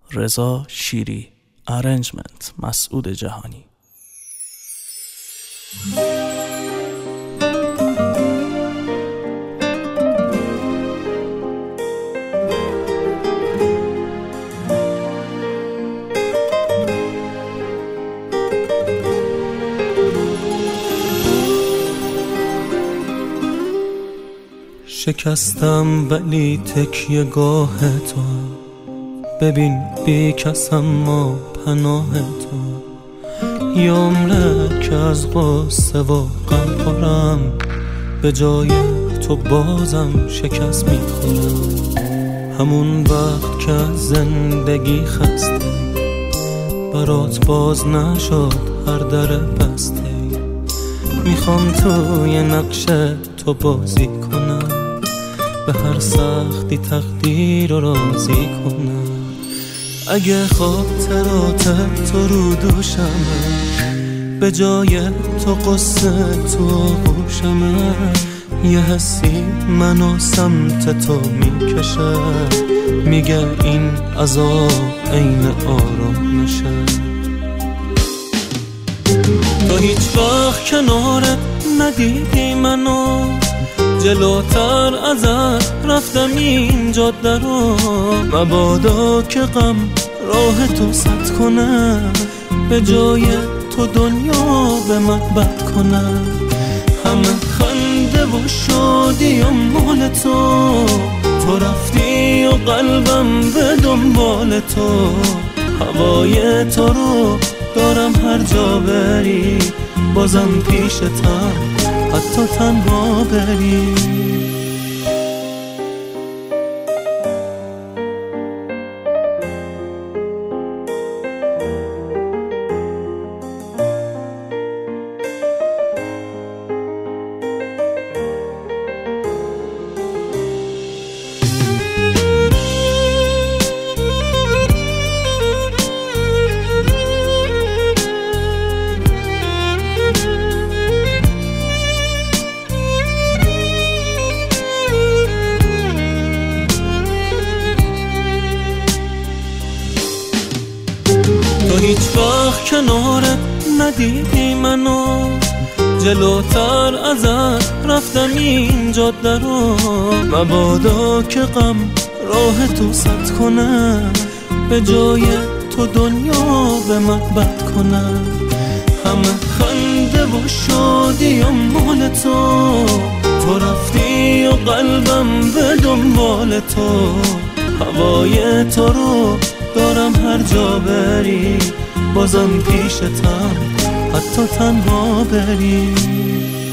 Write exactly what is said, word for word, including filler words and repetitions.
رضا شیری. ارنجمنت مسعود جهانی. شکستم ولی تکیه گاه تو، ببین بی کس اما پناه تو. یه عمره که از غصه و غم پرم، به جای تو بازم شکست میخورم. همون وقت که از زندگی خسته، برات باز نشد هر در بسته. میخوام توی نقش تو بازی کنم، به هر سختی تقدیر رو راضی کنم. اگه خاطرات تو رو دوشمه، به جای تو قصه تو آغوشمه. یه حسی منو سمت تو میکشه، میگه این عذاب عین آرامشه. تو هیچ وقت کنارت ندیدی منو، جلوتر ازت رفتم این جاده رو. مبادا که غم راه تو سد کنه، به جای تو دنیا به من بد کنه. همه خنده و شادی و مال تو، تو رفتی و قلبم به دنبال تو. هوای تو رو دارم هر جا بری، بازم پیشتم حتی تنها بری. تو هیچ وقت کنارت ندیدی منو، جلوتر ازت رفتم این جاده رو. مبادا که غم راه تو سد کنه، به جای تو دنیا به من بد کنه. همه خنده و شادی و مال تو، تو رفتی و قلبم به دنبال تو. هوای تو رو دارم هر جا بری، بازم پیشتم حتی تنها بری.